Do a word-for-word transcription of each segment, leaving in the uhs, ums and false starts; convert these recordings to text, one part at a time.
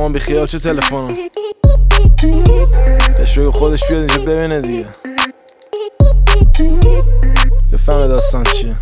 مامان بیخیال چه تلفنم بهش بگو خودش بیاد اینجا ببینه دیگه بفهمه داستان چیه.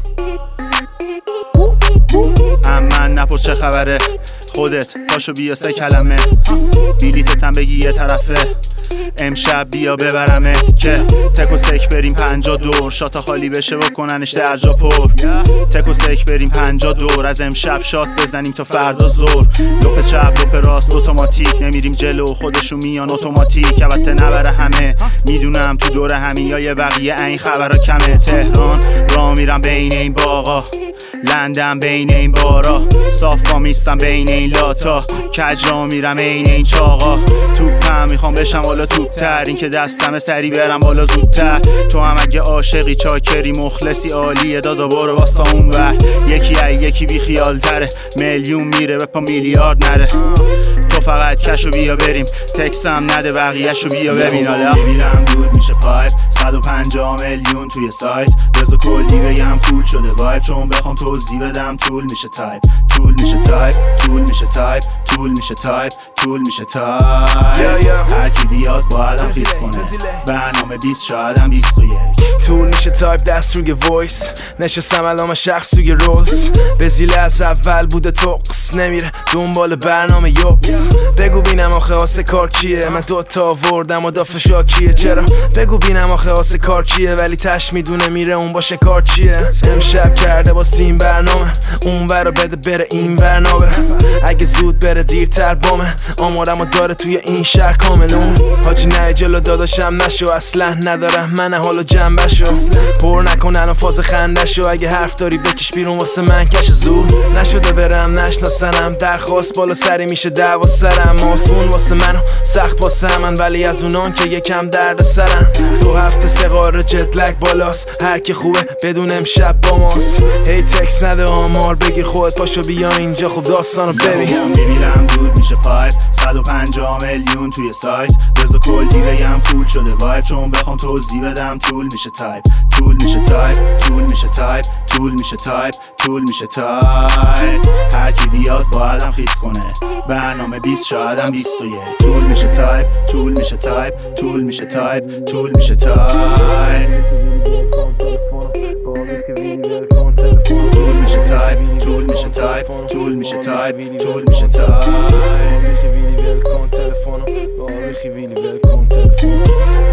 من نپرس چه خبره خودت پاشو بیا سه کلمه بیلیتتم بگی یه طرفه امشب بیا ببرمت که تک و سک بریم پنجا دور شاتا خالی بشه بکننش درجا پر تک و سک بریم پنجا دور از امشب شات بزنیم تا فردا زور لپ چپ لپ راست اتوماتیک نمیریم جلو خودشون میان اتوماتیک البته نبره همه میدونم تو دور همین یا یه بقیه این خبرها کمه تهران را میرم بین این باغا لندن بین این بارا صافا میستم بین این لاتا کج را میرم این این چاقا توپم میخوام بشم بالا توپتر این که دستم سری برم بالا زودتر تو هم اگه عاشقی چاکری مخلصی عالیه دادا برو واسه اون ور یکی ای یکی بی خیال تره میلیون میره به پا میلیارد نره تو فقط کشو بیا بریم تکسم نده بقیهشو بیا ببین حالا میبینم دود میشه پایپ صد و پنجاه میلیون توی سایت بزا کلی بگم کول شده وایب چون بخوام توضیح بدم طول میشه تایپ طول میشه تایپ طول میشه تایپ طول میشه تایپ طول میشه تایپ هر کی بیاد بایدم خیس کنه برنامه بیست شایدم بیست و یک طول میشه تایپ دست روی وایس نشستم علامه شخص روی رولز بزیله از اول بوده توقس نمیره دنبال برنامه یوبس بگو بینم آخه آسه کار کیه من دوتا آوردم و دافه شاکیه چرا بگو بینم آخه آسه کار کیه ولی تش میدونه میره اون باشه کار چیه امشب کرده با این برنامه اون برا بده بره این برنامه اگه زود بره دیرتر بامه آمارمو داره توی این شهر کاملون حاجی نه جلو داداشم نشو اصلا ندارم من حالو جنبشو پر نکن الان فاز خندشو اگه حرف داری بکش بیرون واسه من کش زود نشده برم نشناسنم درخواست بالا سری میشه دعوا سرم آسمون واسه منو سخت واسه من ولی از اونان که یکم درد سرم دو هفته سه قاره جتلک بالاست هر کی خوبه بدون امشب با ماست هی تکس نده آمار بگیر خودت پاشو بیا اینجا خب داستانو ببین میبینم دود میشه پایپ صد و پنجاه میلیون توی سایت بزا کلی بگم کول شده وایب چون بخوام توضیح بدم طول میشه تایپ طول میشه تایپ طول میشه تایپ طول میشه تایپ طول میشه تایپ هر کی بیاد بایدم خیس کنه برنامه بیست شایدم بیست و یک طول میشه تایپ طول میشه تایپ طول میشه تایپ طول میشه تایپ طول میشه تایپ طول میشه تایپ طول میشه تایپ طول میشه تایپ ویلی ول کن تلفنو ویلی ول کن تلفنو